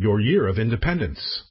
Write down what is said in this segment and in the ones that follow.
your year of independence.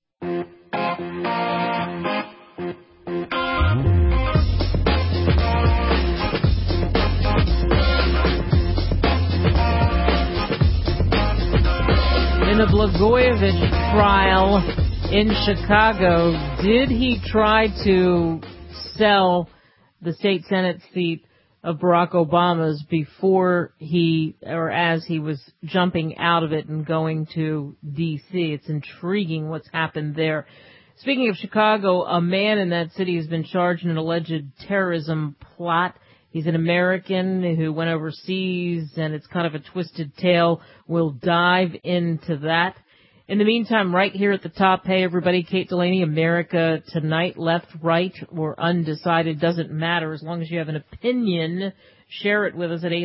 In the Blagojevich trial in Chicago, did he try to sell the state Senate seat of Barack Obama's before he, or as he was jumping out of it and going to D.C.? It's intriguing what's happened there. Speaking of Chicago, a man in that city has been charged in an alleged terrorism plot. He's an American who went overseas, and it's kind of a twisted tale. We'll dive into that. In the meantime, right here at the top, hey everybody, Kate Delaney, America Tonight, left, right, or undecided, doesn't matter. As long as you have an opinion, share it with us at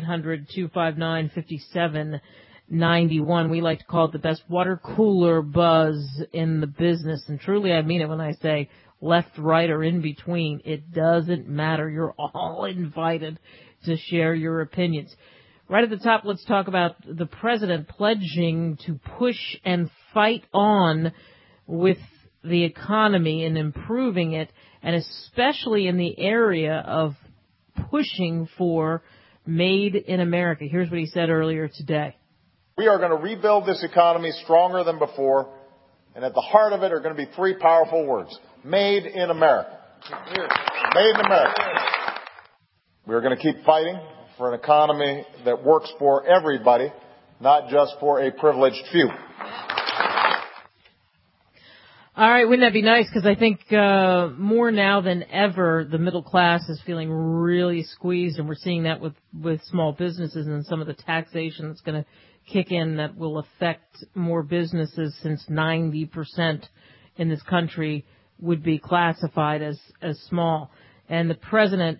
800-259-5791. We like to call it the best water cooler buzz in the business. And truly, I mean it when I say left, right, or in between. It doesn't matter. You're all invited to share your opinions. Right at the top, let's talk about the president pledging to push and fight on with the economy and improving it, and especially in the area of pushing for Made in America. Here's what he said earlier today. We are going to rebuild this economy stronger than before, and at the heart of it are going to be three powerful words: Made in America. Made in America. We are going to keep fighting for an economy that works for everybody, not just for a privileged few. All right, wouldn't that be nice? Because I think more now than ever, the middle class is feeling really squeezed, and we're seeing that with small businesses and some of the taxation that's going to kick in that will affect more businesses, since 90% in this country would be classified as small. And the president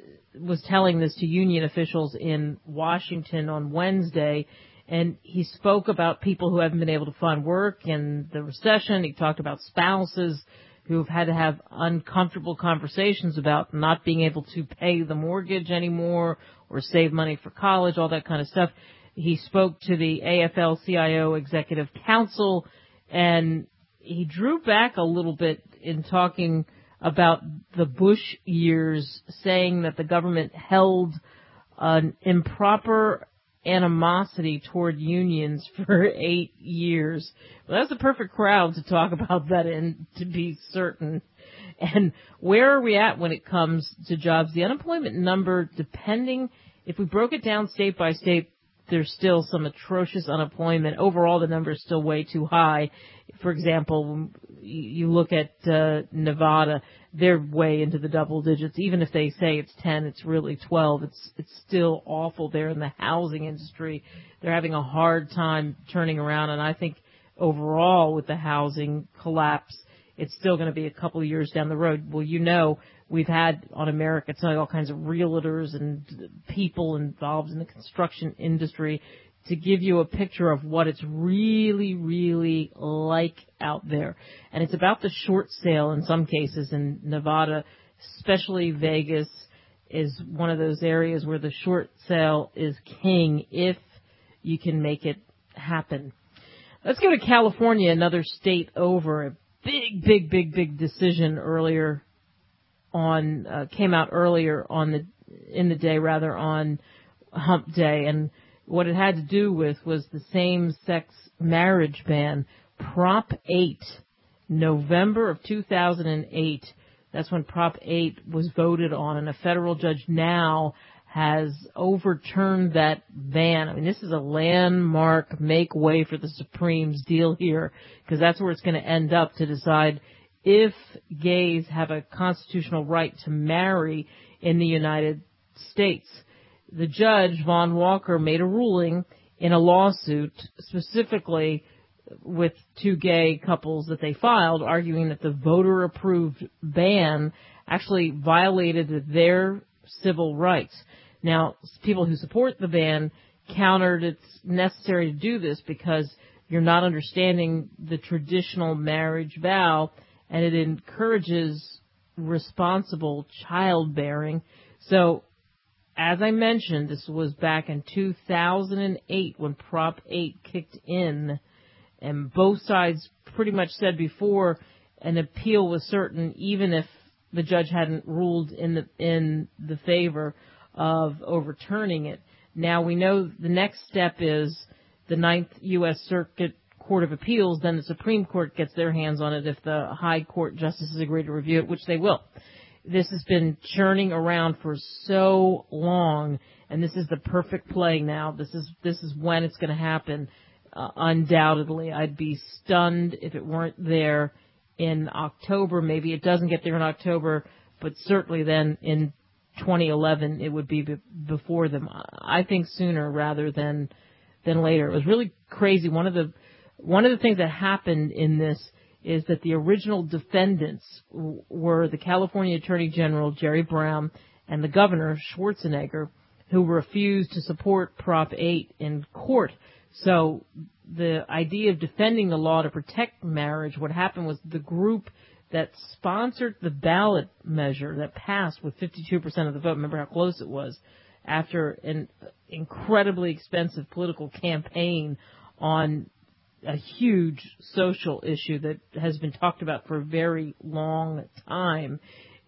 was telling this to union officials in Washington on Wednesday, and he spoke about people who haven't been able to find work and the recession. He talked about spouses who've had to have uncomfortable conversations about not being able to pay the mortgage anymore or save money for college, all that kind of stuff. He spoke to the AFL-CIO Executive Council, and he drew back a little bit in talking about the Bush years, saying that the government held an improper animosity toward unions for 8 years. Well, that's the perfect crowd to talk about that in, to be certain. And where are we at when it comes to jobs? The unemployment number, depending, if we broke it down state by state, there's still some atrocious unemployment. Overall, the number is still way too high. For example, you look at Nevada, they're way into the double digits. Even if they say it's 10, it's really 12. It's still awful there in the housing industry. They're having a hard time turning around, and I think overall with the housing collapse, it's still going to be a couple of years down the road. Well, you know, we've had on America Tonight all kinds of realtors and people involved in the construction industry to give you a picture of what it's really, really like out there. And it's about the short sale in some cases in Nevada, especially Vegas is one of those areas where the short sale is king if you can make it happen. Let's go to California, another state over. A big decision earlier on, came out earlier on in the day on Hump Day, and what it had to do with was the same-sex marriage ban, Prop 8, November of 2008. That's when Prop 8 was voted on, and a federal judge now has overturned that ban. I mean, this is a landmark, make way for the Supremes deal here, because that's where it's going to end up, to decide if gays have a constitutional right to marry in the United States. The judge, Vaughn Walker, made a ruling in a lawsuit specifically with two gay couples that they filed, arguing that the voter-approved ban actually violated their civil rights. Now, people who support the ban countered it's necessary to do this because you're not understanding the traditional marriage vow, and it encourages responsible childbearing. So, as I mentioned, this was back in 2008 when Prop 8 kicked in, And both sides pretty much said before an appeal was certain, even if the judge hadn't ruled in the favor of overturning it. Now we know the next step is the Ninth U.S. Circuit Court of Appeals, then the Supreme Court gets their hands on it if the High Court justices agree to review it, which they will. This has been churning around for so long, and this is the perfect play now. This is when it's going to happen, undoubtedly. I'd be stunned if it weren't there in October. Maybe it doesn't get there in October, but certainly then in 2011 it would be before them. I think sooner rather than later. It was really crazy. One of the things that happened in this is that the original defendants were the California Attorney General, Jerry Brown, and the Governor, Schwarzenegger, who refused to support Prop 8 in court. So the idea of defending the law to protect marriage, what happened was the group that sponsored the ballot measure that passed with 52% of the vote, remember how close it was, after an incredibly expensive political campaign on a huge social issue that has been talked about for a very long time.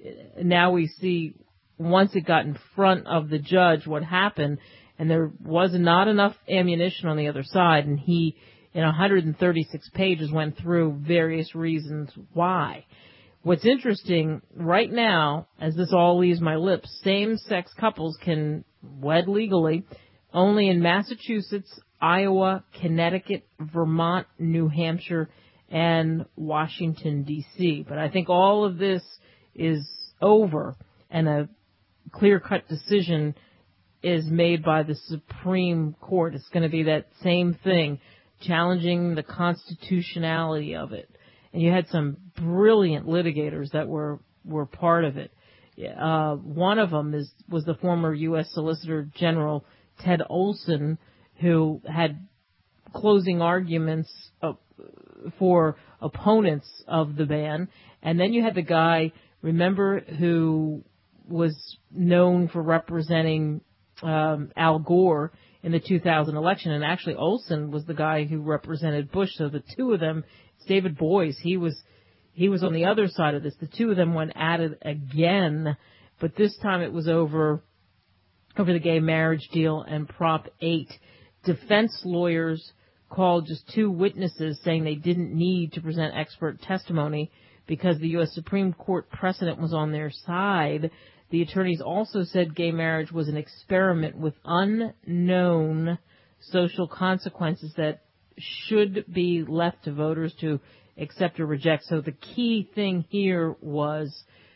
Now we see, once it got in front of the judge, what happened, and there was not enough ammunition on the other side, and he, in 136 pages, went through various reasons why. What's interesting, right now, as this all leaves my lips, same-sex couples can wed legally only in Massachusetts, Iowa, Connecticut, Vermont, New Hampshire, and Washington, D.C. But I think all of this is over, and a clear-cut decision is made by the Supreme Court. It's going to be that same thing, challenging the constitutionality of it. And you had some brilliant litigators that were part of it. One of them was the former U.S. Solicitor General Ted Olson, who had closing arguments for opponents of the ban. And then you had the guy, remember, who was known for representing Al Gore in the 2000 election. And actually Olson was the guy who represented Bush. So the two of them, it's David Boies, he was on the other side of this. The two of them went at it again, but this time it was over the gay marriage deal and Prop 8. Defense lawyers called just two witnesses saying they didn't need to present expert testimony because the U.S. Supreme Court precedent was on their side. The attorneys also said gay marriage was an experiment with unknown social consequences that should be left to voters to accept or reject. So the key thing here was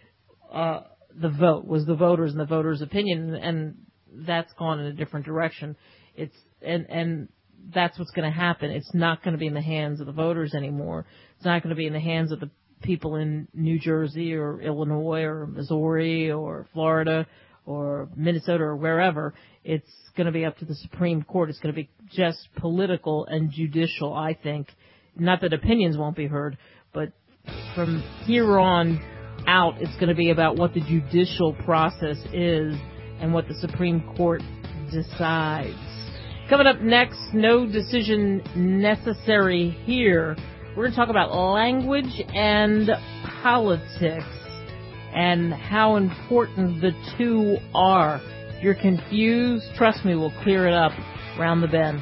the vote, was the voters and the voters' opinion, and that's gone in a different direction. And that's what's going to happen. It's not going to be in the hands of the voters anymore. It's not going to be in the hands of the people in New Jersey or Illinois or Missouri or Florida or Minnesota or wherever. It's going to be up to the Supreme Court. It's going to be just political and judicial, I think. Not that opinions won't be heard, but from here on out, it's going to be about what the judicial process is and what the Supreme Court decides. Coming up next, no decision necessary here. We're going to talk about language and politics and how important the two are. If you're confused, trust me, we'll clear it up round the bend.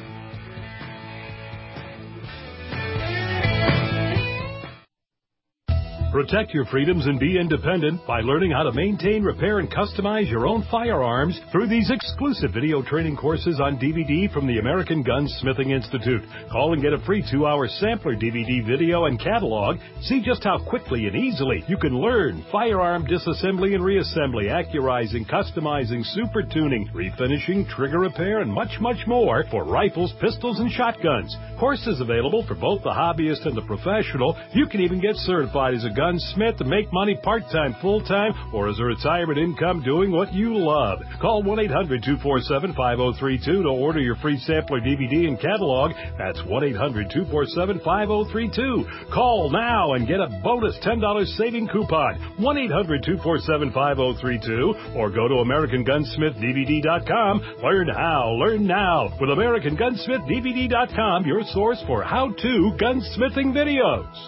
Protect your freedoms and be independent by learning how to maintain, repair, and customize your own firearms through these exclusive video training courses on DVD from the American Gunsmithing Institute. Call and get a free 2-hour sampler DVD video and catalog. See just how quickly and easily you can learn firearm disassembly and reassembly, accurizing, customizing, super tuning, refinishing, trigger repair, and much, much more for rifles, pistols, and shotguns. Courses available for both the hobbyist and the professional. You can even get certified as a gun Gunsmith to make money part-time, full-time, or as a retirement income doing what you love. Call 1-800-247-5032 to order your free sampler DVD and catalog. That's 1-800-247-5032. Call now and get a bonus $10 saving coupon. 1-800-247-5032 or go to AmericanGunsmithDVD.com. Learn how. Learn now with AmericanGunsmithDVD.com, your source for how-to gunsmithing videos.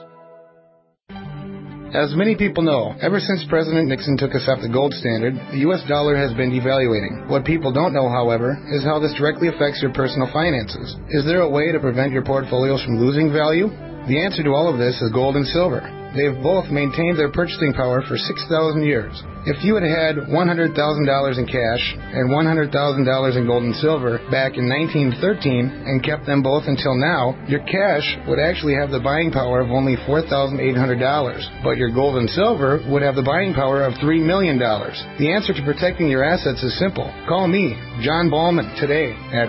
As many people know, ever since President Nixon took us off the gold standard, the U.S. dollar has been devaluating. What people don't know, however, is how this directly affects your personal finances. Is there a way to prevent your portfolios from losing value? The answer to all of this is gold and silver. They have both maintained their purchasing power for 6,000 years. If you had had $100,000 in cash and $100,000 in gold and silver back in 1913 and kept them both until now, your cash would actually have the buying power of only $4,800, but your gold and silver would have the buying power of $3 million. The answer to protecting your assets is simple. Call me, John Ballman, today at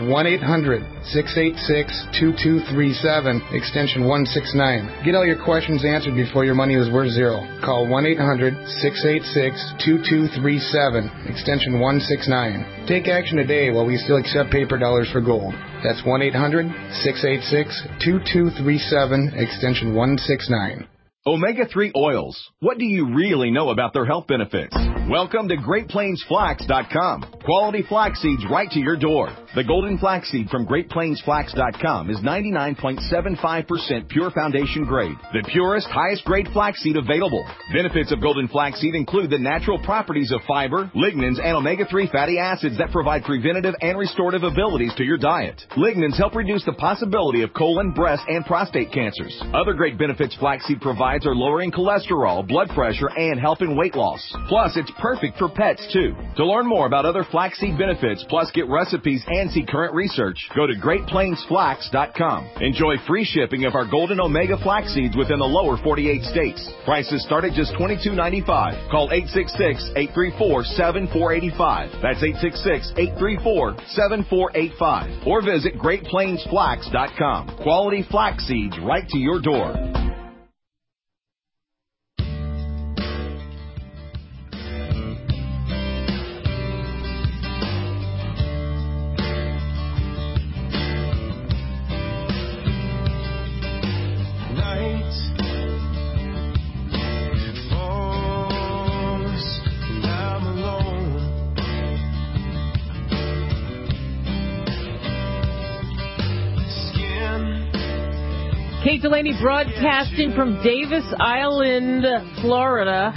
1-800-686-2237, extension 169. Get all your questions answered before your money is worth zero. Call 1-800-686-2237, extension 169. Take action today while we still accept paper dollars for gold. That's 1-800-686-2237, extension 169. Omega-3 oils. What do you really know about their health benefits? Welcome to GreatPlainsFlax.com. Quality flax seeds right to your door. The golden flaxseed from GreatPlainsFlax.com is 99.75% pure foundation grade. The purest, highest grade flaxseed available. Benefits of golden flaxseed include the natural properties of fiber, lignans, and omega-3 fatty acids that provide preventative and restorative abilities to your diet. Lignans help reduce the possibility of colon, breast, and prostate cancers. Other great benefits flaxseed provides are lowering cholesterol, blood pressure, and helping weight loss. Plus, it's perfect for pets, too. To learn more about other flaxseed benefits, plus get recipes and see current research, go to GreatPlainsFlax.com. Enjoy free shipping of our golden omega flax seeds within the lower 48 states. Prices start at just $22.95. Call 866-834-7485. That's 866-834-7485. Or visit GreatPlainsFlax.com. Quality flax seeds right to your door. Kate Delaney broadcasting from Davis Island, Florida,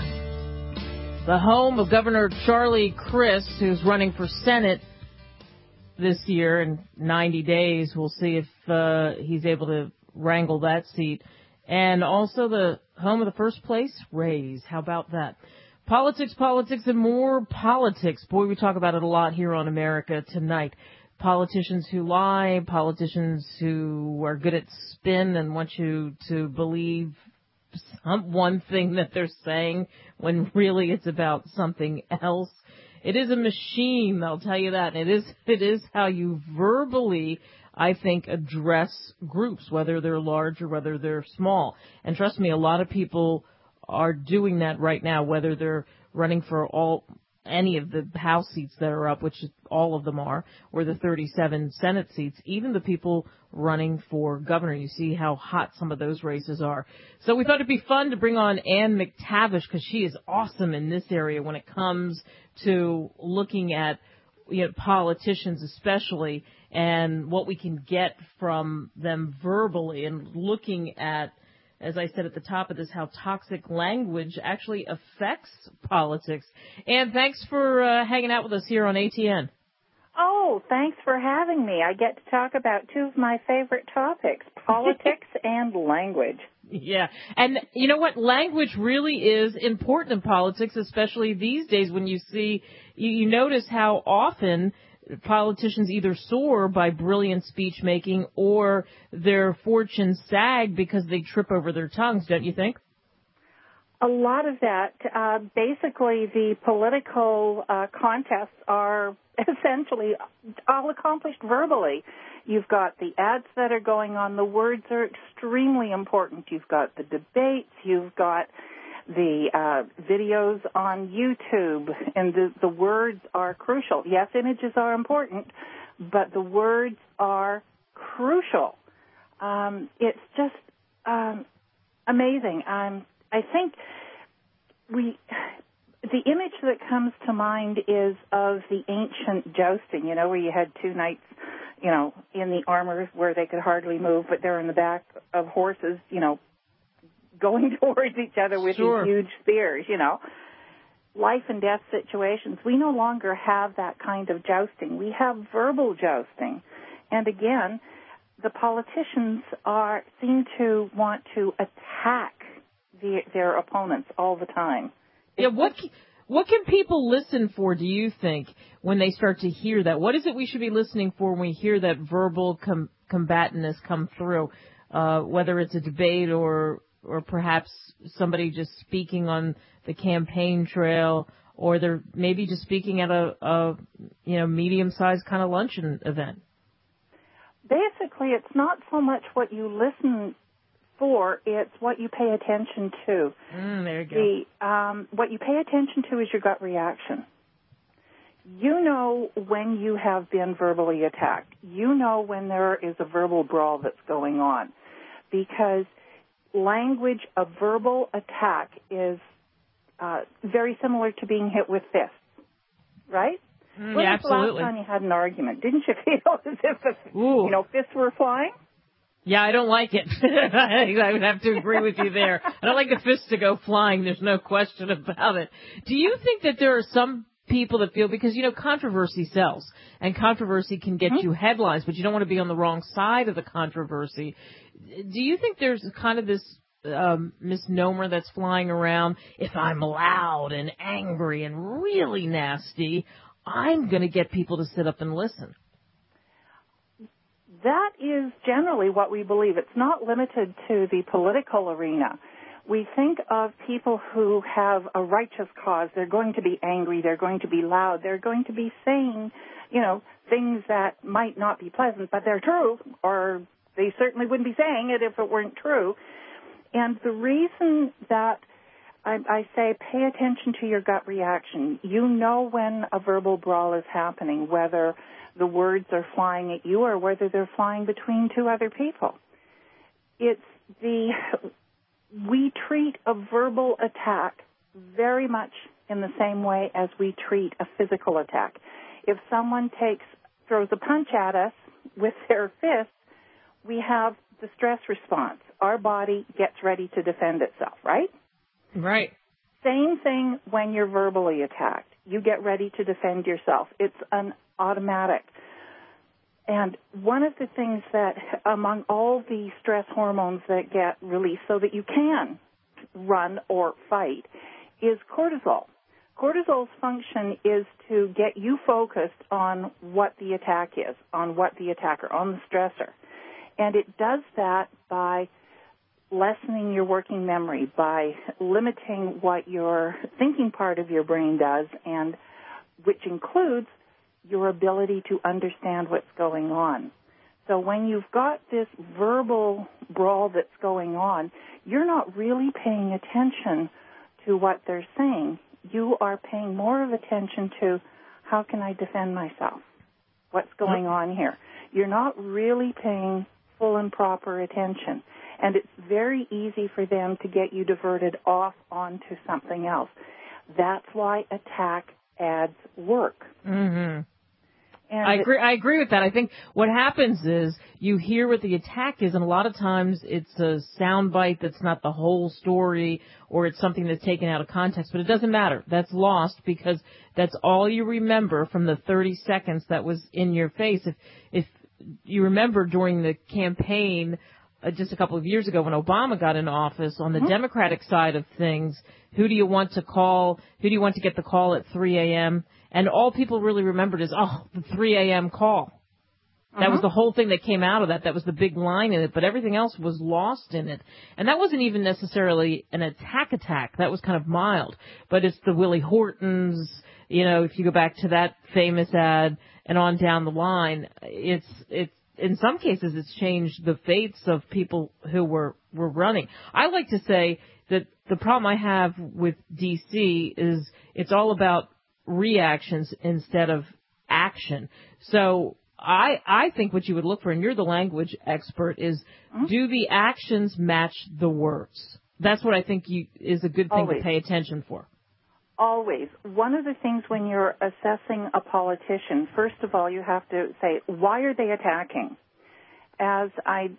the home of Governor Charlie Crist, who's running for Senate this year in 90 days. We'll see if he's able to wrangle that seat. And also the home of the first place Rays. How about that? Politics, and more politics. Boy, we talk about it a lot here on America Tonight. Politicians who lie, politicians who are good at spin and want you to believe one thing that they're saying when really it's about something else. It is a machine, I'll tell you that. And it is how you verbally, I think, address groups, whether they're large or whether they're small. And trust me, a lot of people are doing that right now, whether they're running for any of the House seats that are up, which all of them are, or the 37 Senate seats, even the people running for governor. You see how hot some of those races are. So we thought it'd be fun to bring on Ann McTavish, because she is awesome in this area when it comes to looking at politicians especially, and what we can get from them verbally, and looking at, as I said at the top of this, how toxic language actually affects politics. And thanks for hanging out with us here on ATN. Oh, thanks for having me. I get to talk about two of my favorite topics, politics and language. Yeah. And you know what? Language really is important in politics, especially these days when you see, you notice how often politicians either soar by brilliant speech making or their fortunes sag because they trip over their tongues, don't you think? A lot of that. Basically, the political contests are essentially all accomplished verbally. You've got the ads that are going on. The words are extremely important. You've got the debates. You've got the videos on YouTube, and the words are crucial. Yes, images are important, but the words are crucial. It's just amazing. I think the image that comes to mind is of the ancient jousting, where you had two knights, in the armor where they could hardly move, but they're in the back of horses, going towards each other with Sure. these huge spears, Life and death situations. We no longer have that kind of jousting. We have verbal jousting. And again, the politicians seem to want to attack their opponents all the time. Yeah, what can people listen for, do you think, when they start to hear that? What is it we should be listening for when we hear that verbal combatantness come through, whether it's a debate or perhaps somebody just speaking on the campaign trail, or they're maybe just speaking at a medium-sized kind of luncheon event? Basically, it's not so much what you listen for, it's what you pay attention to. There you go. What you pay attention to is your gut reaction. You know when you have been verbally attacked. You know when there is a verbal brawl that's going on, because language of verbal attack is very similar to being hit with fists, right? When was absolutely. the last time you had an argument? Didn't you feel as if fists were flying? Yeah, I don't like it. I would have to agree with you there. I don't like the fists to go flying. There's no question about it. Do you think that there are some people that feel, because, controversy sells, and controversy can get you headlines, but you don't want to be on the wrong side of the controversy. Do you think there's kind of this misnomer that's flying around? If I'm loud and angry and really nasty, I'm going to get people to sit up and listen. That is generally what we believe. It's not limited to the political arena. We think of people who have a righteous cause. They're going to be angry. They're going to be loud. They're going to be saying, things that might not be pleasant, but they're true, or they certainly wouldn't be saying it if it weren't true. And the reason that I say pay attention to your gut reaction. You know when a verbal brawl is happening, whether the words are flying at you or whether they're flying between two other people. We treat a verbal attack very much in the same way as we treat a physical attack. If someone throws a punch at us with their fist, we have the stress response. Our body gets ready to defend itself, right? Right. Same thing when you're verbally attacked. You get ready to defend yourself. It's an automatic. And one of the things that, among all the stress hormones that get released so that you can run or fight, is cortisol. Cortisol's function is to get you focused on what the attack is, on what the attacker, on the stressor. And it does that by lessening your working memory, by limiting what your thinking part of your brain does, and which includes your ability to understand what's going on. So when you've got this verbal brawl that's going on, you're not really paying attention to what they're saying. You are paying more of attention to, how can I defend myself? What's going on here? You're not really paying full and proper attention. And it's very easy for them to get you diverted off onto something else. That's why attack ads work. Mm-hmm. And I agree with that. I think what happens is you hear what the attack is, and a lot of times it's a sound bite that's not the whole story, or it's something that's taken out of context. But it doesn't matter. That's lost because that's all you remember from the 30 seconds that was in your face. If you remember during the campaign just a couple of years ago when Obama got in office, on the Democratic side of things, who do you want to call? Who do you want to get the call at 3 a.m.? And all people really remembered is, the 3 a.m. call. That was the whole thing that came out of that. That was the big line in it, but everything else was lost in it. And that wasn't even necessarily an attack. That was kind of mild. But it's the Willie Hortons, if you go back to that famous ad and on down the line, it's in some cases, it's changed the fates of people who were running. I like to say that the problem I have with D.C. is it's all about reactions instead of action. So I think what you would look for, and you're the language expert, is do the actions match the words? That's what I think is a good thing to pay attention for. Always. One of the things when you're assessing a politician, first of all, you have to say, why are they attacking? As I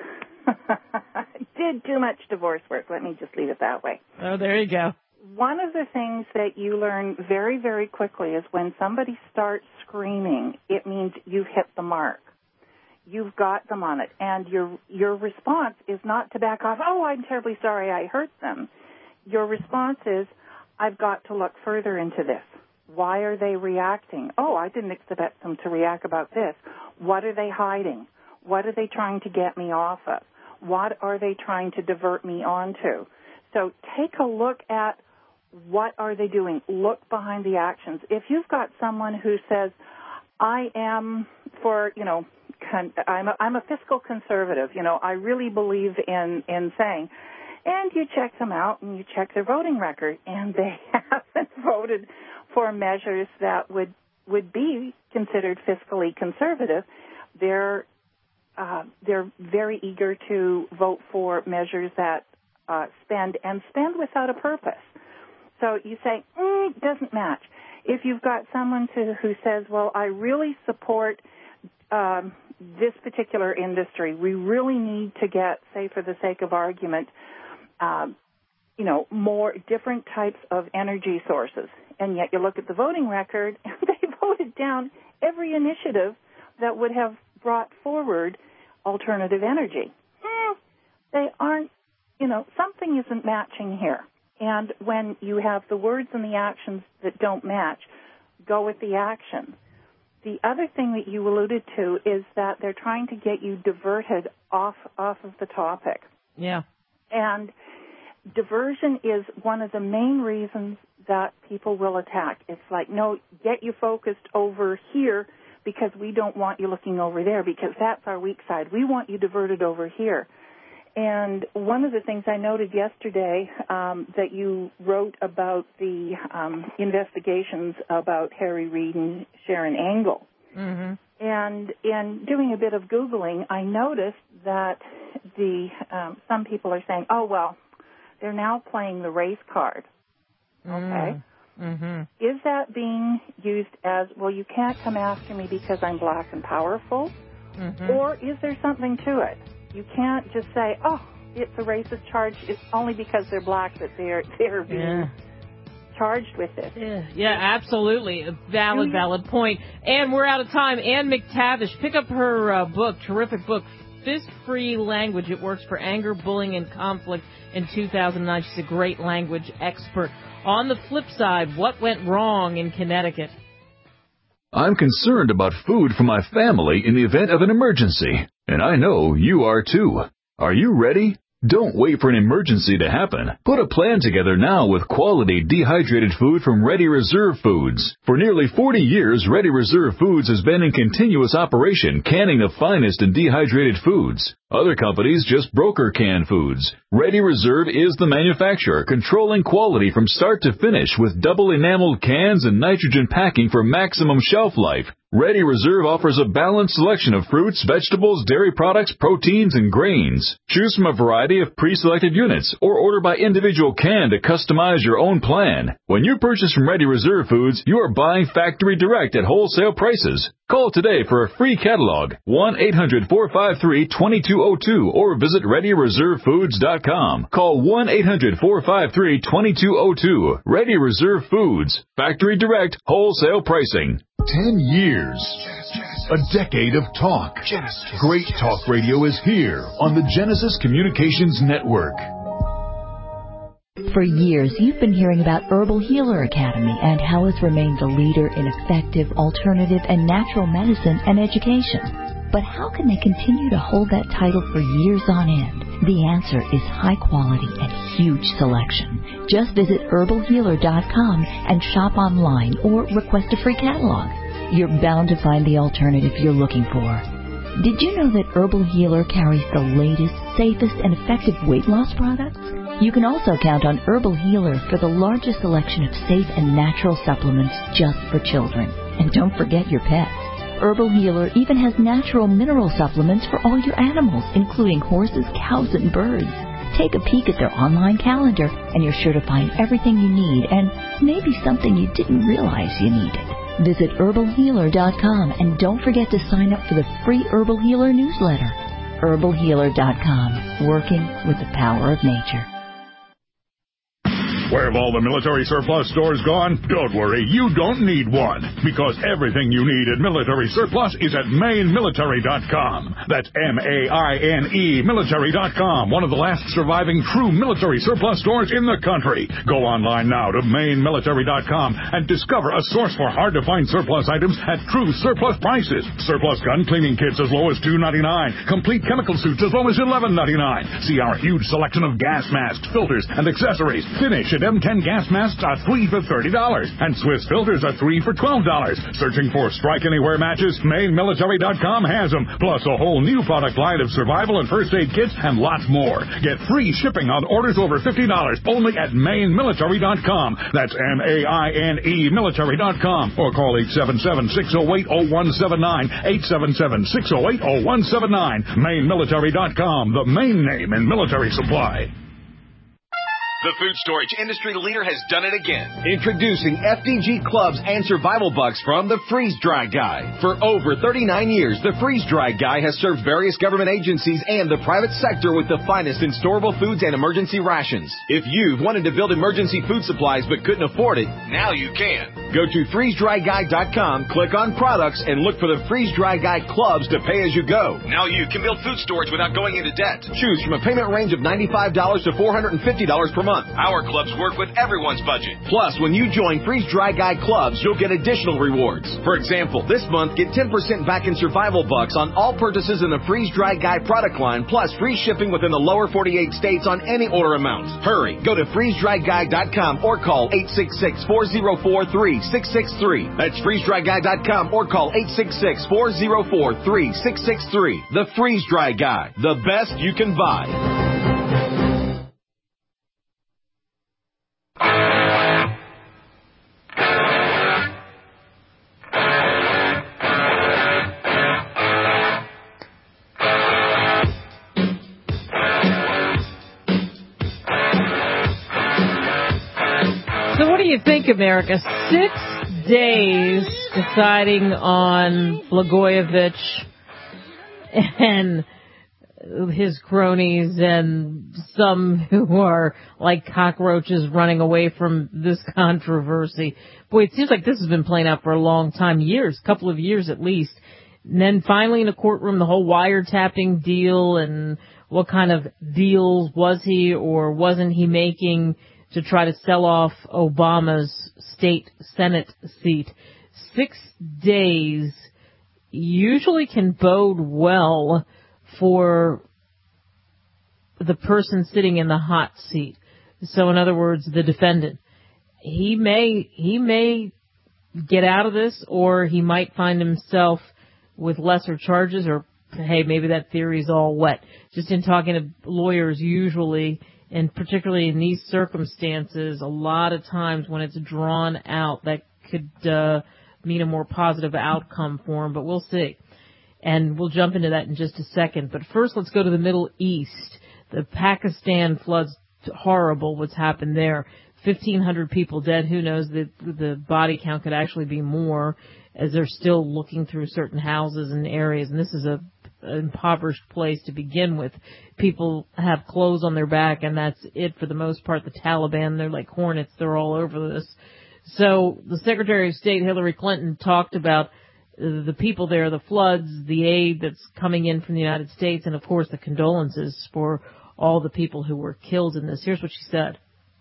did too much divorce work. Let me just leave it that way. Oh, there you go. One of the things that you learn very, very quickly is when somebody starts screaming, it means you've hit the mark. You've got them on it. And your response is not to back off, oh, I'm terribly sorry I hurt them. Your response is, I've got to look further into this. Why are they reacting? Oh, I didn't expect them to react about this. What are they hiding? What are they trying to get me off of? What are they trying to divert me onto? So take a look at what are they doing. Look behind the actions. If you've got someone who says, I am for, I'm a fiscal conservative, I really believe in saying, and you check them out and you check their voting record, and they haven't voted for measures that would be considered fiscally conservative. They're very eager to vote for measures that spend without a purpose. So you say, it doesn't match. If you've got someone who says, well, I really support this particular industry, we really need to get, say, for the sake of argument, more different types of energy sources. And yet you look at the voting record, and they voted down every initiative that would have brought forward alternative energy. They aren't, something isn't matching here. And when you have the words and the actions that don't match, go with the action. The other thing that you alluded to is that they're trying to get you diverted off of the topic. Yeah. And diversion is one of the main reasons that people will attack. It's like, no, get you focused over here because we don't want you looking over there because that's our weak side. We want you diverted over here. And one of the things I noted yesterday that you wrote about the investigations about Harry Reid and Sharon Angle. Mm-hmm. And in doing a bit of Googling, I noticed that some people are saying, oh, well, they're now playing the race card. Okay. Mm-hmm. Is that being used as, well, you can't come after me because I'm black and powerful? Mm-hmm. Or is there something to it? You can't just say, oh, it's a racist charge. It's only because they're black that they're being charged with this. Yeah, absolutely. A valid point. And we're out of time. Ann McTavish, pick up her book, terrific book, Fist-Free Language. It works for anger, bullying, and conflict in 2009. She's a great language expert. On the flip side, what went wrong in Connecticut? I'm concerned about food for my family in the event of an emergency, and I know you are too. Are you ready? Don't wait for an emergency to happen. Put a plan together now with quality dehydrated food from Ready Reserve Foods. For nearly 40 years, Ready Reserve Foods has been in continuous operation, canning the finest in dehydrated foods. Other companies just broker canned foods. Ready Reserve is the manufacturer, controlling quality from start to finish with double enameled cans and nitrogen packing for maximum shelf life. Ready Reserve offers a balanced selection of fruits, vegetables, dairy products, proteins, and grains. Choose from a variety of pre-selected units or order by individual can to customize your own plan. When you purchase from Ready Reserve Foods, you are buying factory direct at wholesale prices. Call today for a free catalog, 1-800-453-2202, or visit ReadyReserveFoods.com. Call 1-800-453-2202. Ready Reserve Foods. Factory direct, wholesale pricing. 10 years. A decade of talk. Great Talk Radio is here on the Genesis Communications Network. For years, you've been hearing about Herbal Healer Academy and how it's remained the leader in effective, alternative, and natural medicine and education. But how can they continue to hold that title for years on end? The answer is high quality and huge selection. Just visit herbalhealer.com and shop online or request a free catalog. You're bound to find the alternative you're looking for. Did you know that Herbal Healer carries the latest, safest, and effective weight loss products? You can also count on Herbal Healer for the largest selection of safe and natural supplements just for children. And don't forget your pets. Herbal Healer even has natural mineral supplements for all your animals, including horses, cows, and birds. Take a peek at their online calendar, and you're sure to find everything you need and maybe something you didn't realize you needed. Visit herbalhealer.com and don't forget to sign up for the free Herbal Healer newsletter. herbalhealer.com, working with the power of nature. Where have all the military surplus stores gone? Don't worry, you don't need one, because everything you need at Military Surplus is at MaineMilitary.com. That's MAINE Military.com, one of the last surviving true military surplus stores in the country. Go online now to MaineMilitary.com and discover a source for hard-to-find surplus items at true surplus prices. Surplus gun cleaning kits as low as $2.99. Complete chemical suits as low as $11.99. See our huge selection of gas masks, filters, and accessories. Finish at M10 gas masks are 3 for $30, and Swiss filters are 3 for $12. Searching for Strike Anywhere matches? MaineMilitary.com has them, plus a whole new product line of survival and first aid kits and lots more. Get free shipping on orders over $50 only at MaineMilitary.com. That's MAINE Military.com, or call 877-608-0179, 877-608-0179. MaineMilitary.com, the main name in military supply. The food storage industry leader has done it again. Introducing FDG Clubs and Survival Bucks from the Freeze Dry Guy. For over 39 years, the Freeze Dry Guy has served various government agencies and the private sector with the finest in storable foods and emergency rations. If you've wanted to build emergency food supplies but couldn't afford it, now you can. Go to freezedryguy.com, click on products, and look for the Freeze Dry Guy Clubs to pay as you go. Now you can build food storage without going into debt. Choose from a payment range of $95 to $450 per month. Our clubs work with everyone's budget. Plus, when you join Freeze Dry Guy Clubs, you'll get additional rewards. For example, this month, get 10% back in Survival Bucks on all purchases in the Freeze Dry Guy product line, plus free shipping within the lower 48 states on any order amount. Hurry, go to freezedryguy.com or call 866-404-3663. That's freezedryguy.com or call 866-404-3663. The Freeze Dry Guy, the best you can buy. So what do you think, America? 6 days deciding on Blagojevich and his cronies and some who are like cockroaches running away from this controversy. Boy, it seems like this has been playing out for a long time, couple of years at least. And then finally in the courtroom, the whole wiretapping deal and what kind of deals was he or wasn't he making to try to sell off Obama's state Senate seat. 6 days usually can bode well for the person sitting in the hot seat. So in other words, the defendant. He may get out of this, or he might find himself with lesser charges, or hey, maybe that theory's all wet. Just in talking to lawyers usually, and particularly in these circumstances, a lot of times when it's drawn out, that could mean a more positive outcome for him, but we'll see. And we'll jump into that in just a second. But first, let's go to the Middle East. The Pakistan floods, horrible what's happened there. 1,500 people dead. Who knows? The body count could actually be more, as they're still looking through certain houses and areas. And this is an impoverished place to begin with. People have clothes on their back, and that's it for the most part. The Taliban, they're like hornets. They're all over this. So the Secretary of State, Hillary Clinton, talked about the people there, the floods, the aid that's coming in from the United States, and, of course, the condolences for all the people who were killed in this. Here's what she said.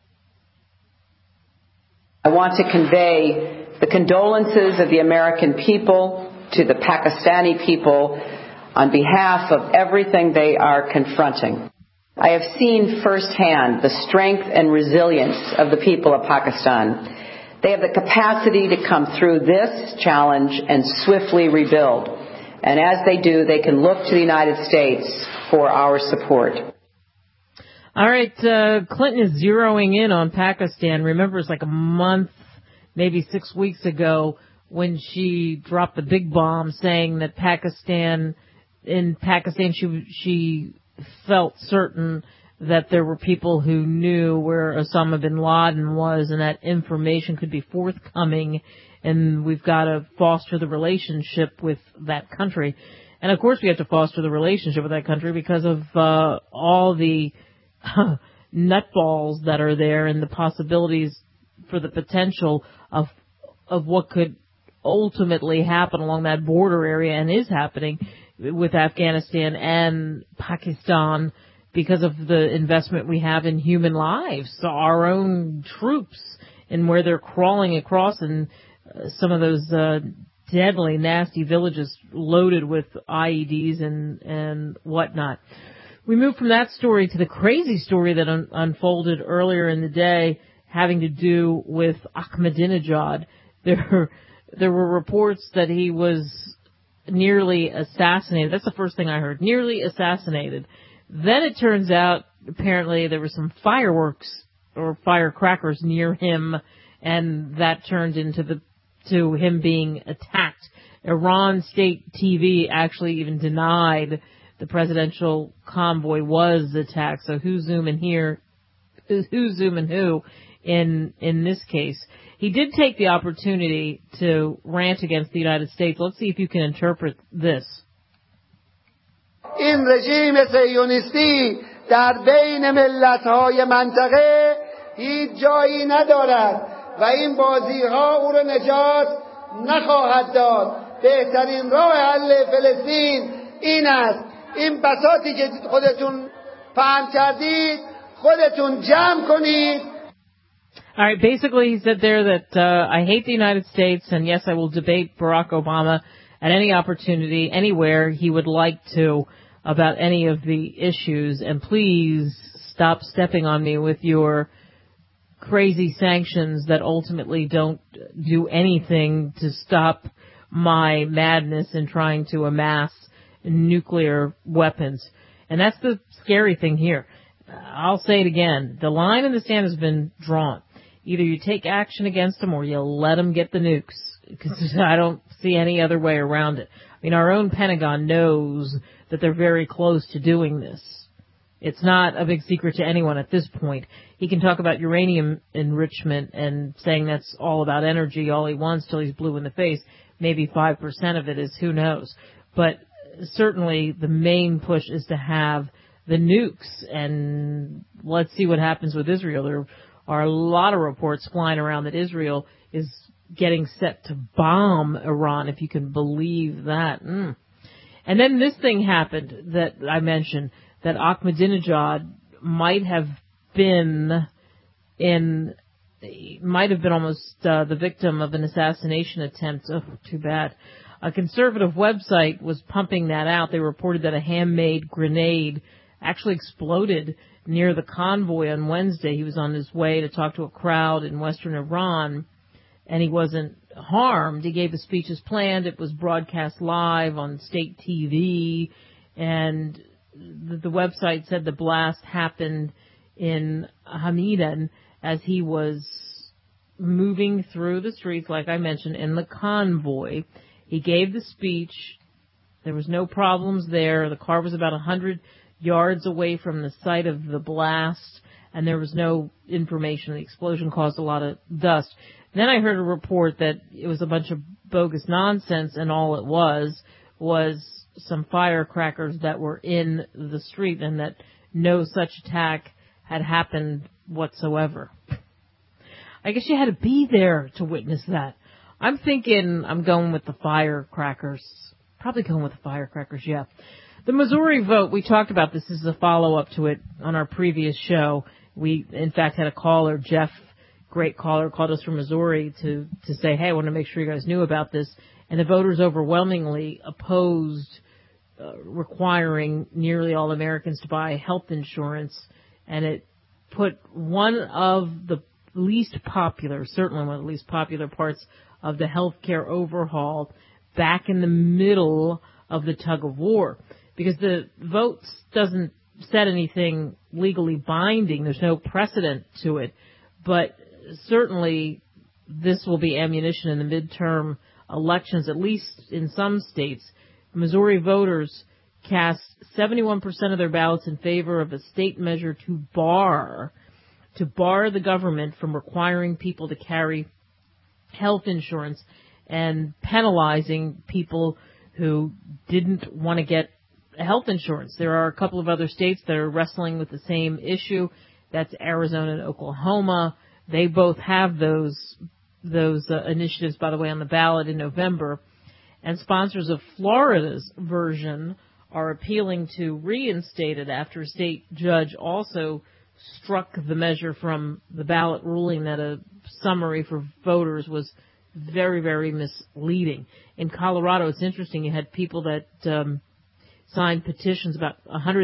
I want to convey the condolences of the American people to the Pakistani people on behalf of everything they are confronting. I have seen firsthand the strength and resilience of the people of Pakistan. They have the capacity to come through this challenge and swiftly rebuild. And as they do, they can look to the United States for our support. All right, Clinton is zeroing in on Pakistan. Remember, it's like a month, maybe 6 weeks ago, when she dropped the big bomb saying that in Pakistan, she felt certain that there were people who knew where Osama bin Laden was and that information could be forthcoming, and we've got to foster the relationship with that country. And of course we have to foster the relationship with that country because of all the nutballs that are there and the possibilities for the potential of what could ultimately happen along that border area and is happening with Afghanistan and Pakistan because of the investment we have in human lives, our own troops, and where they're crawling across and some of those deadly, nasty villages loaded with IEDs and whatnot. We move from that story to the crazy story that unfolded earlier in the day having to do with Ahmadinejad. There were reports that he was nearly assassinated. That's the first thing I heard. Nearly assassinated. Then it turns out apparently there were some fireworks or firecrackers near him, and that turned into to him being attacked. Iran state TV actually even denied the presidential convoy was attacked. So who's zooming here? Who's zooming who in this case? He did take the opportunity to rant against the United States. Let's see if you can interpret this. این رژیم صهیونیستی در بین ملت‌های منطقه هیچ جایی ندارد و این بازی‌ها او را نجات نخواهد داد. بهترین راه حل فلسطین این است. این بساطی که خودتون پهن کردید خودتون جمع کنید. All right, basically he said there that I hate the United States, and yes, I will debate Barack Obama at any opportunity, anywhere he would like to, about any of the issues, and please stop stepping on me with your crazy sanctions that ultimately don't do anything to stop my madness in trying to amass nuclear weapons. And that's the scary thing here. I'll say it again. The line in the sand has been drawn. Either you take action against them or you let them get the nukes. Because I don't see any other way around it. I mean, our own Pentagon knows that they're very close to doing this. It's not a big secret to anyone at this point. He can talk about uranium enrichment and saying that's all about energy all he wants till he's blue in the face. Maybe 5% of it is, who knows. But certainly the main push is to have the nukes, and let's see what happens with Israel. There are a lot of reports flying around that Israel is getting set to bomb Iran, if you can believe that. And then this thing happened that I mentioned, that Ahmadinejad might have been almost the victim of an assassination attempt. Oh, too bad. A conservative website was pumping that out. They reported that a handmade grenade actually exploded near the convoy on Wednesday. He was on his way to talk to a crowd in western Iran, and he wasn't harmed. He gave a speech as planned. It was broadcast live on state TV, and the website said the blast happened in Hamidan as he was moving through the streets, like I mentioned, in the convoy. He gave the speech. There was no problems there. The car was about 100 yards away from the site of the blast, and there was no information. The explosion caused a lot of dust. Then I heard a report that it was a bunch of bogus nonsense, and all it was some firecrackers that were in the street, and that no such attack had happened whatsoever. I guess you had to be there to witness that. I'm thinking I'm going with the firecrackers. Probably going with the firecrackers, yeah. The Missouri vote, we talked about this as a follow-up to it on our previous show. We, in fact, had a caller, Jeff, great caller, called us from Missouri to say, hey, I want to make sure you guys knew about this. And the voters overwhelmingly opposed requiring nearly all Americans to buy health insurance. And it put one of the least popular, certainly one of the least popular parts of the health care overhaul back in the middle of the tug of war, because the vote doesn't set anything legally binding. There's no precedent to it, but certainly this will be ammunition in the midterm elections, at least in some states. Missouri voters cast 71% of their ballots in favor of a state measure to bar the government from requiring people to carry health insurance and penalizing people who didn't want to get health insurance. There are a couple of other states that are wrestling with the same issue. That's Arizona and Oklahoma. They both have those initiatives, by the way, on the ballot in November. And sponsors of Florida's version are appealing to reinstate it after a state judge also struck the measure from the ballot, ruling that a summary for voters was very, very misleading. In Colorado, it's interesting. You had people that signed petitions, about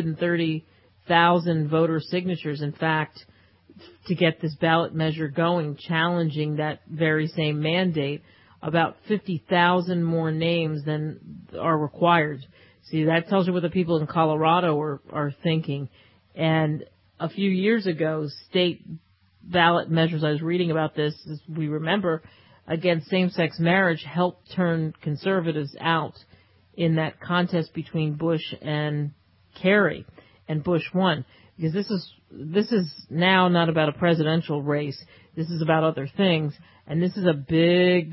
130,000 voter signatures, in fact, to get this ballot measure going, challenging that very same mandate. About 50,000 more names than are required. See, that tells you what the people in Colorado are thinking. And a few years ago, state ballot measures, I was reading about this, as we remember, against same-sex marriage helped turn conservatives out in that contest between Bush and Kerry, and Bush won. Because this is now not about a presidential race. This is about other things, and this is a big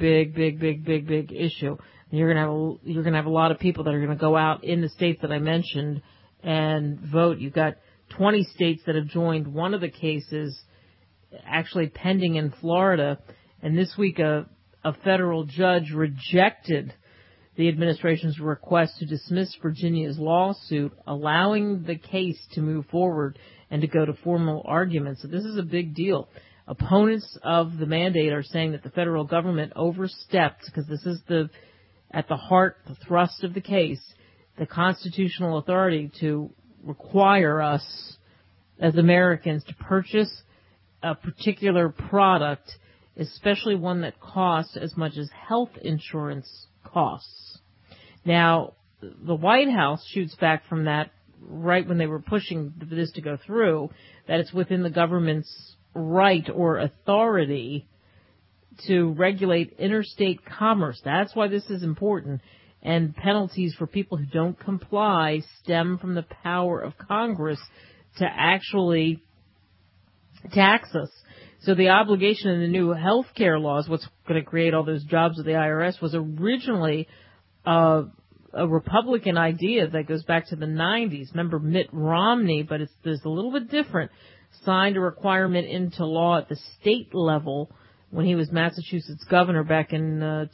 issue. And you're gonna have a lot of people that are gonna go out in the states that I mentioned and vote. You've got 20 states that have joined one of the cases actually pending in Florida, and this week a federal judge rejected the administration's request to dismiss Virginia's lawsuit, allowing the case to move forward and to go to formal arguments. So this is a big deal. Opponents of the mandate are saying that the federal government overstepped, because this is at the heart, the thrust of the case, the constitutional authority to require us as Americans to purchase a particular product, especially one that costs as much as health insurance costs. Now, the White House shoots back from that right when they were pushing this to go through, that it's within the government's right or authority to regulate interstate commerce. That's why this is important. And penalties for people who don't comply stem from the power of Congress to actually tax us. So the obligation in the new health care laws, what's going to create all those jobs with the IRS, was originally a Republican idea that goes back to the 90s. Remember Mitt Romney, but there's a little bit different, signed a requirement into law at the state level when he was Massachusetts governor back in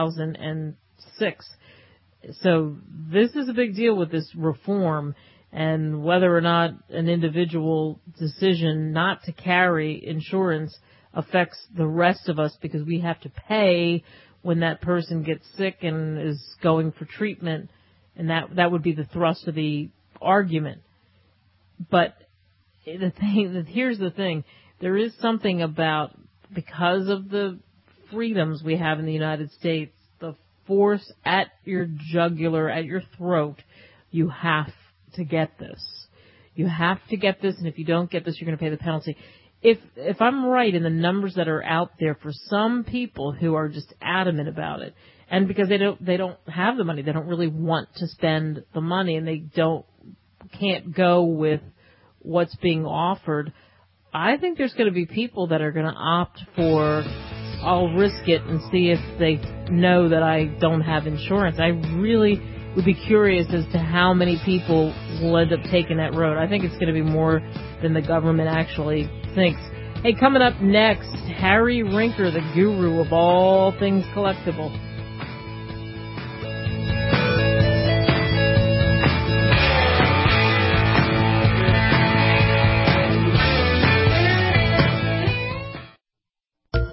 2006. So this is a big deal with this reform, and whether or not an individual decision not to carry insurance affects the rest of us, because we have to pay when that person gets sick and is going for treatment, and that would be the thrust of the argument. But here's the thing, there is something about, because of the freedoms we have in the United States, the force at your jugular, at your throat, you have to get this. You have to get this, and if you don't get this, you're going to pay the penalty. If I'm right in the numbers that are out there for some people who are just adamant about it, and because they don't have the money, they don't really want to spend the money, and they can't go with what's being offered, I think there's going to be people that are going to opt for, I'll risk it and see if they know that I don't have insurance. I really would be curious as to how many people will end up taking that road. I think it's going to be more than the government actually thinks. Hey, coming up next, Harry Rinker, the guru of all things collectible.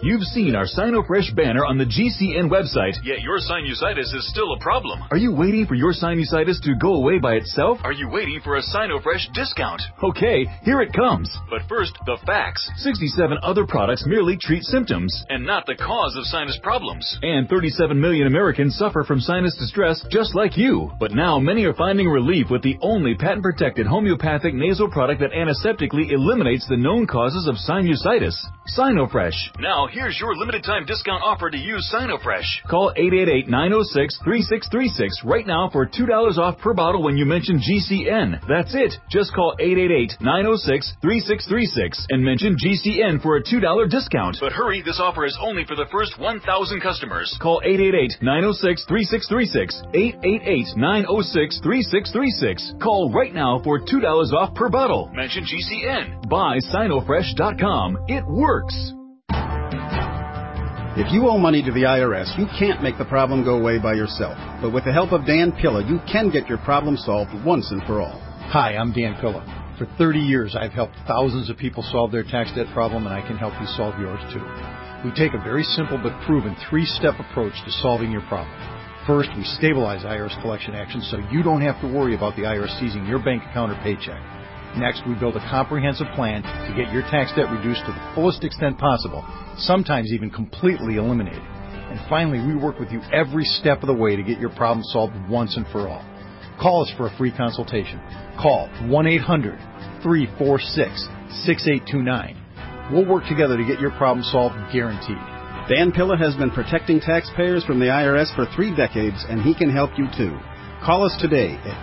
You've seen our SinoFresh banner on the GCN website, yet your sinusitis is still a problem. Are you waiting for your sinusitis to go away by itself? Are you waiting for a SinoFresh discount? Okay, here it comes. But first, the facts. 67 other products merely treat symptoms and not the cause of sinus problems. And 37 million Americans suffer from sinus distress just like you. But now many are finding relief with the only patent-protected homeopathic nasal product that antiseptically eliminates the known causes of sinusitis. SinoFresh. Now here's your limited time discount offer to use SinoFresh. Call 888-906-3636 right now for $2 off per bottle when you mention GCN. That's it. Just call 888-906-3636 and mention GCN for a $2 discount. But hurry, this offer is only for the first 1,000 customers. Call 888-906-3636. 888-906-3636. Call right now for $2 off per bottle. Mention GCN. Buy SinoFresh.com. It works. If you owe money to the IRS, you can't make the problem go away by yourself. But with the help of Dan Pilla, you can get your problem solved once and for all. Hi, I'm Dan Pilla. For 30 years, I've helped thousands of people solve their tax debt problem, and I can help you solve yours too. We take a very simple but proven 3-step approach to solving your problem. First, we stabilize IRS collection actions so you don't have to worry about the IRS seizing your bank account or paycheck. Next, we build a comprehensive plan to get your tax debt reduced to the fullest extent possible, sometimes even completely eliminated. And finally, we work with you every step of the way to get your problem solved once and for all. Call us for a free consultation. Call 1-800-346-6829. We'll work together to get your problem solved, guaranteed. Dan Pilla has been protecting taxpayers from the IRS for 3 decades, and he can help you too. Call us today at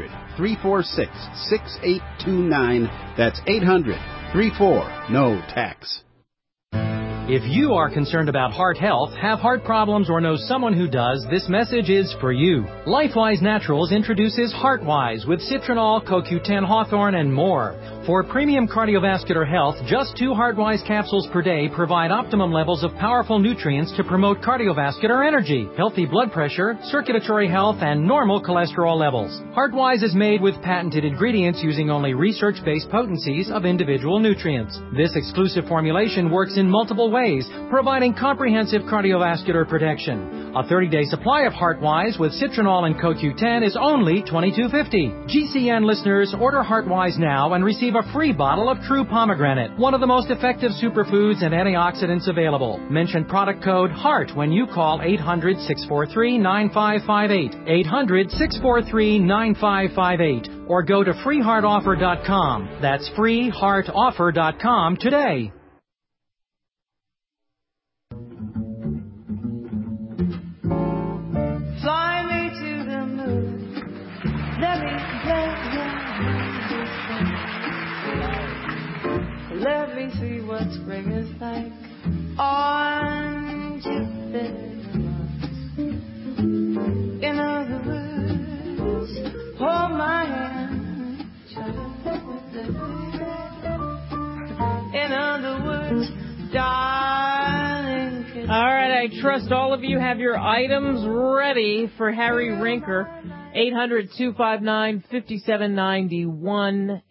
800-346-6829. That's 800-34-NO-TAX. If you are concerned about heart health, have heart problems, or know someone who does, this message is for you. LifeWise Naturals introduces HeartWise with citronal, CoQ10, hawthorn, and more. For premium cardiovascular health, just 2 HeartWise capsules per day provide optimum levels of powerful nutrients to promote cardiovascular energy, healthy blood pressure, circulatory health, and normal cholesterol levels. HeartWise is made with patented ingredients using only research-based potencies of individual nutrients. This exclusive formulation works in multiple ways, providing comprehensive cardiovascular protection. A 30-day supply of HeartWise with citronal and CoQ10 is only $22.50. GCN listeners, order HeartWise now and receive a free bottle of True Pomegranate, one of the most effective superfoods and antioxidants available. Mention product code HEART when you call 800-643-9558, 800-643-9558, or go to freeheartoffer.com. That's freeheartoffer.com today. Fly me to the moon. Let me play your Let me see what spring is like on Jupiter. In other words, hold my hand. In other words, darling. All right, I trust all of you have your items ready for Harry Rinker. 800-259-5791,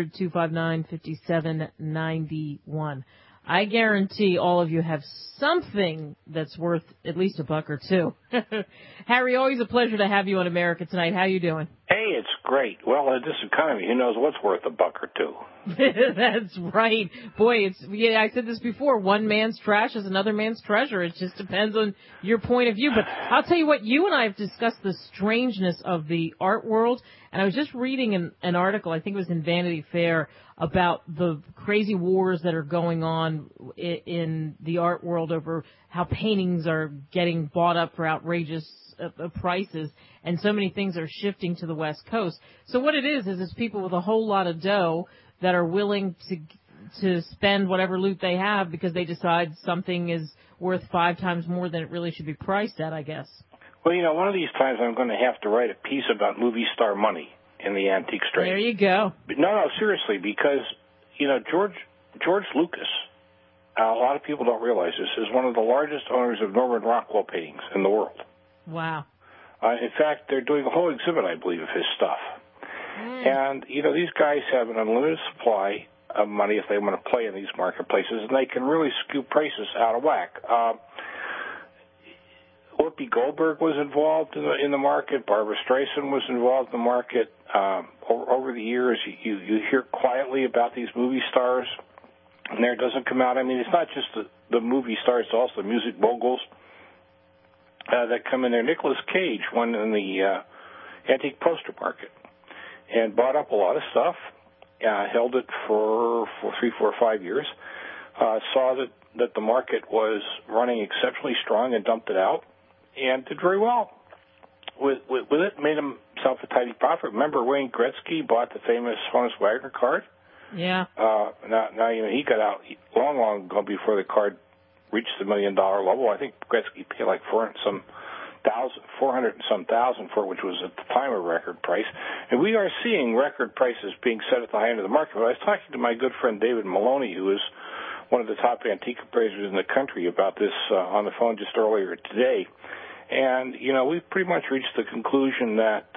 800-259-5791. I guarantee all of you have something that's worth at least $1 or $2. Harry, always a pleasure to have you on America Tonight. How you doing? Hey, it's great. Well, in this economy, who knows what's worth $1 or $2? That's right. Boy, I said this before. One man's trash is another man's treasure. It just depends on your point of view. But I'll tell you what, you and I have discussed the strangeness of the art world. And I was just reading an article, I think it was in Vanity Fair, about the crazy wars that are going on in the art world over how paintings are getting bought up for outrageous prices, and so many things are shifting to the West Coast. So what it is it's people with a whole lot of dough that are willing to spend whatever loot they have because they decide something is worth 5 times more than it really should be priced at, I guess. Well, one of these times I'm going to have to write a piece about movie star money in the antique trade. There you go. No, seriously, because, George Lucas, a lot of people don't realize this, is one of the largest owners of Norman Rockwell paintings in the world. Wow. In fact, they're doing a whole exhibit, I believe, of his stuff. And, these guys have an unlimited supply of money if they want to play in these marketplaces, and they can really skew prices out of whack. Whoopi Goldberg was involved in the market. Barbara Streisand was involved in the market. Over the years, you hear quietly about these movie stars, and there doesn't come out. I mean, it's not just the movie stars, it's also the music moguls that come in there. Nicolas Cage went in the antique poster market and bought up a lot of stuff, held it for 3, 4, 5 years, saw that the market was running exceptionally strong and dumped it out, and did very well with it, made himself a tidy profit. Remember Wayne Gretzky bought the famous Honus Wagner card? Yeah. Now he got out long ago before the card reached the $1 million level. I think Gretzky paid like $400 and some thousand for it, which was at the time a record price. And we are seeing record prices being set at the high end of the market. But I was talking to my good friend David Maloney, who is one of the top antique appraisers in the country, about this on the phone just earlier today. And, we've pretty much reached the conclusion that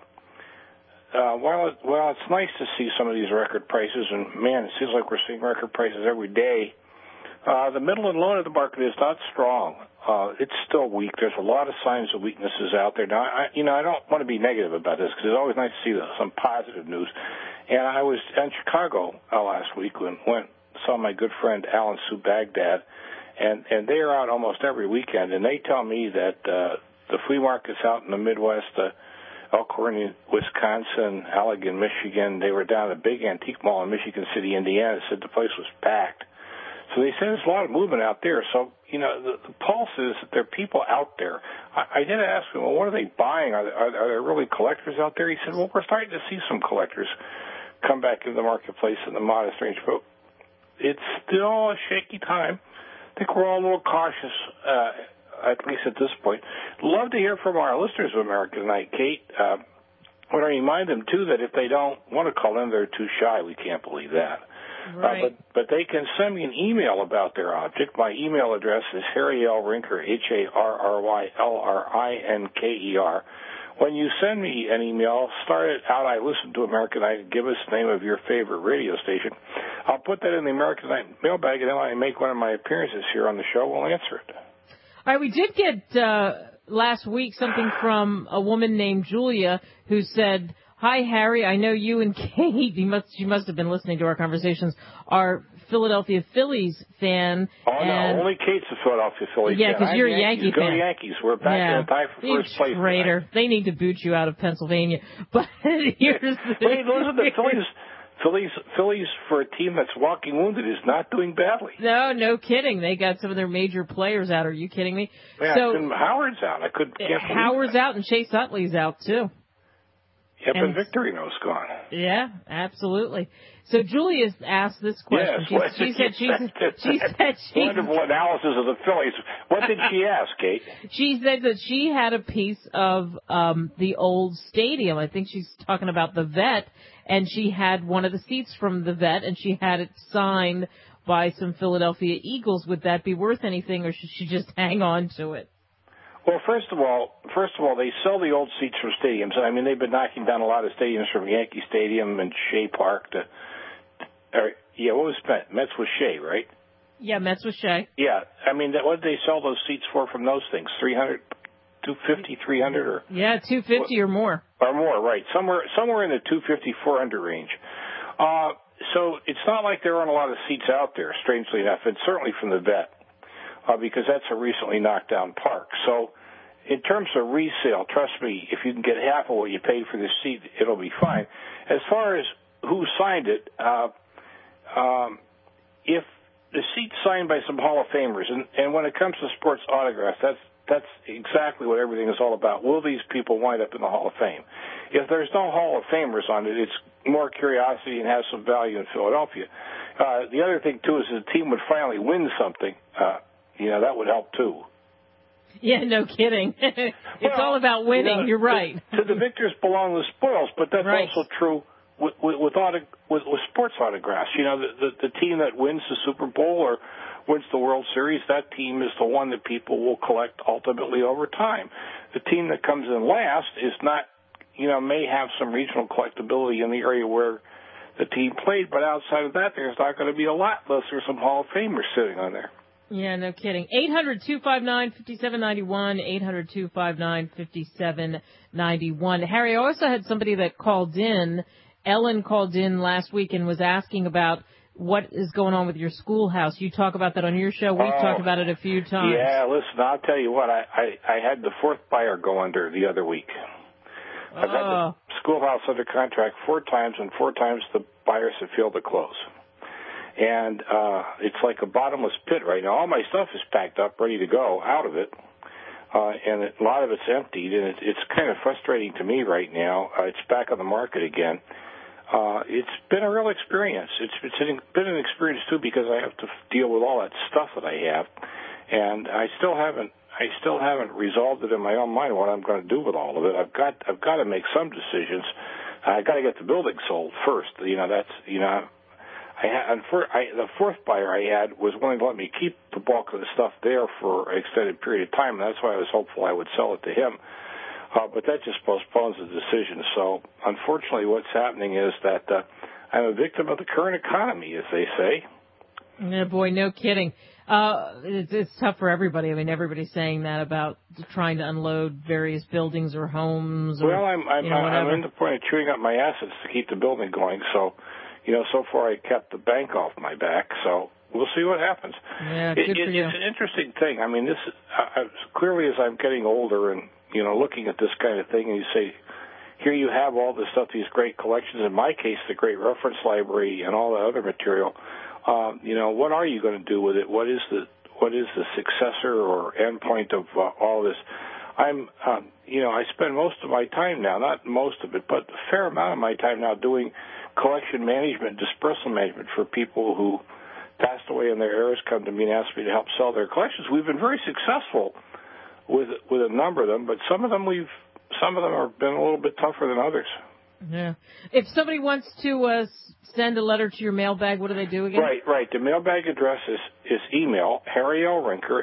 while it's nice to see some of these record prices, and, man, it seems like we're seeing record prices every day, the middle and low end of the market is not strong. It's still weak. There's a lot of signs of weaknesses out there. Now, I don't want to be negative about this because it's always nice to see some positive news. And I was in Chicago last week and saw my good friend Alan Sue Baghdad, and they are out almost every weekend, and they tell me that the flea markets out in the Midwest, Elkhorn, Wisconsin, Allegan, Michigan, they were down at a big antique mall in Michigan City, Indiana, said the place was packed. So they said there's a lot of movement out there. So, the pulse is that there are people out there. I did ask him, well, what are they buying? Are there really collectors out there? He said, well, we're starting to see some collectors come back into the marketplace in the modest range, but it's still a shaky time. I think we're all a little cautious, at least at this point. Love to hear from our listeners of America Tonight, Kate. I want to remind them, too, that if they don't want to call in, they're too shy. We can't believe that. Right. But they can send me an email about their object. My email address is Harry L. Rinker, HarryLrinker. When you send me an email, start it out, I listen to American Night, and give us the name of your favorite radio station. I'll put that in the American Night mailbag, and then when I make one of my appearances here on the show, we'll answer it. All right, we did get last week something from a woman named Julia who said, "Hi, Harry, I know you and Kate," she must have been listening to our conversations, are Philadelphia Phillies fan. Oh, no, only Kate's a Philadelphia Phillies fan. Yeah, because you're a Yankee fan. Go Yankees. We're back in the tie for first place. Traitor. Tonight. They need to boot you out of Pennsylvania. But here's the thing. Wait, listen, the Phillies for a team that's walking wounded is not doing badly. No kidding. They got some of their major players out. Are you kidding me? Yeah, Howard's out. Can't believe Howard's that. out and Chase Utley's out, too. Yep, and Victorino's gone. Yeah, absolutely. So Julia asked this question. Yes, she said wonderful analysis of the Phillies. What did she ask, Kate? She said that she had a piece of the old stadium. I think she's talking about the Vet, and she had one of the seats from the Vet, and she had it signed by some Philadelphia Eagles. Would that be worth anything, or should she just hang on to it? Well, first of all, they sell the old seats from stadiums. I mean, they've been knocking down a lot of stadiums from Yankee Stadium and Shea Park to, what was Mets was Shea, right? Yeah, Mets was Shea. Yeah, I mean, what did they sell those seats for from those things? $300, $250, $300, or? Yeah, $250 or more. Or more, right? Somewhere in the $250, $400 range. So it's not like there aren't a lot of seats out there, strangely enough, and certainly from the Vet. Because that's a recently knocked down park. So in terms of resale, trust me, if you can get half of what you paid for the seat, it'll be fine. As far as who signed it, if the seat's signed by some Hall of Famers, and when it comes to sports autographs, that's exactly what everything is all about. Will these people wind up in the Hall of Fame? If there's no Hall of Famers on it, it's more curiosity and has some value in Philadelphia. The other thing, too, is the team would finally win something. That would help, too. Yeah, no kidding. It's all about winning. You're right. To the victors belong the spoils, but that's also true with sports autographs. The team that wins the Super Bowl or wins the World Series, that team is the one that people will collect ultimately over time. The team that comes in last is not, may have some regional collectability in the area where the team played. But outside of that, there's not going to be a lot unless there's some Hall of Famers sitting on there. Yeah, no kidding. 800-259-5791, 800-259-5791. Harry, I also had somebody that called in. Ellen called in last week and was asking about what is going on with your schoolhouse. You talk about that on your show. We've talked about it a few times. Yeah, listen, I'll tell you what. I had the fourth buyer go under the other week. I've had the schoolhouse under contract 4 times, and 4 times the buyers have failed to close. And it's like a bottomless pit right now. All my stuff is packed up, ready to go out of it, and a lot of it's emptied, and it's kind of frustrating to me right now. It's back on the market again. It's been a real experience. It's been an experience, too, because I have to deal with all that stuff that I have, and I still haven't resolved it in my own mind what I'm going to do with all of it. I've got to make some decisions. I've got to get the building sold first. The fourth buyer I had was willing to let me keep the bulk of the stuff there for an extended period of time, and that's why I was hopeful I would sell it to him. But that just postpones the decision. So, unfortunately, what's happening is that I'm a victim of the current economy, as they say. Yeah, boy, no kidding. It's tough for everybody. I mean, everybody's saying that about trying to unload various buildings or homes. Or, well, I'm in the point of chewing up my assets to keep the building going. So, so far I kept the bank off my back. So we'll see what happens. Yeah, good for you. It's an interesting thing. I mean, this clearly as I'm getting older and looking at this kind of thing, and you say, here you have all this stuff, these great collections. In my case, the great reference library and all the other material. What are you going to do with it? What is the successor or endpoint of all this? I spend most of my time now, not most of it, but a fair amount of my time now doing collection management, dispersal management for people who passed away and their heirs come to me and ask me to help sell their collections. We've been very successful with a number of them, but some of them have been a little bit tougher than others. Yeah. If somebody wants to send a letter to your mailbag, what do they do again? Right. The mailbag address is email Harry L. Rinker,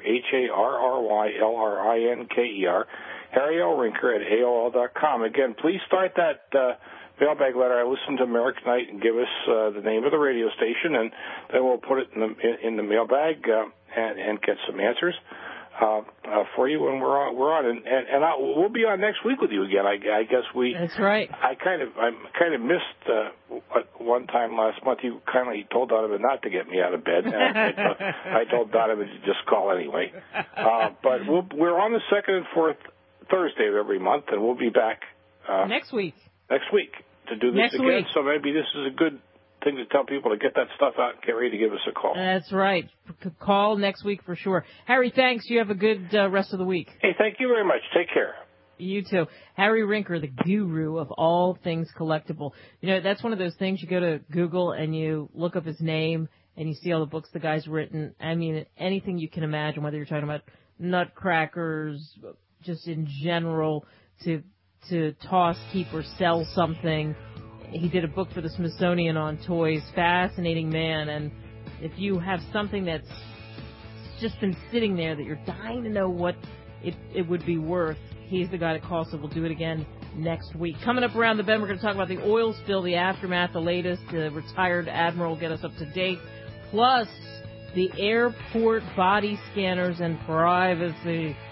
HarryLrinker, Harry L. Rinker at AOL.com. Again, please start that mailbag letter. I listen to American Night and give us the name of the radio station, and then we'll put it in the mailbag and get some answers for you when we're on, and we'll be on next week with you again. I guess we. That's right. I kind of missed one time last month. You kindly told Donovan not to get me out of bed. I told Donovan to just call anyway. But we're on the second and fourth Thursday of every month, and we'll be back next week. Next week to do this again. So maybe this is a good thing to tell people to get that stuff out and get ready to give us a call. That's right. Call next week for sure. Harry, thanks. You have a good rest of the week. Hey, thank you very much. Take care. You too. Harry Rinker, the guru of all things collectible. That's one of those things you go to Google and you look up his name and you see all the books the guy's written. I mean, anything you can imagine, whether you're talking about nutcrackers, just in general, to toss, keep, or sell something. He did a book for the Smithsonian on toys. Fascinating man. And if you have something that's just been sitting there that you're dying to know what it would be worth, he's the guy to call. So we'll do it again next week. Coming up around the bend, we're going to talk about the oil spill, the aftermath, the latest. The retired admiral will get us up to date. Plus, the airport body scanners and privacy.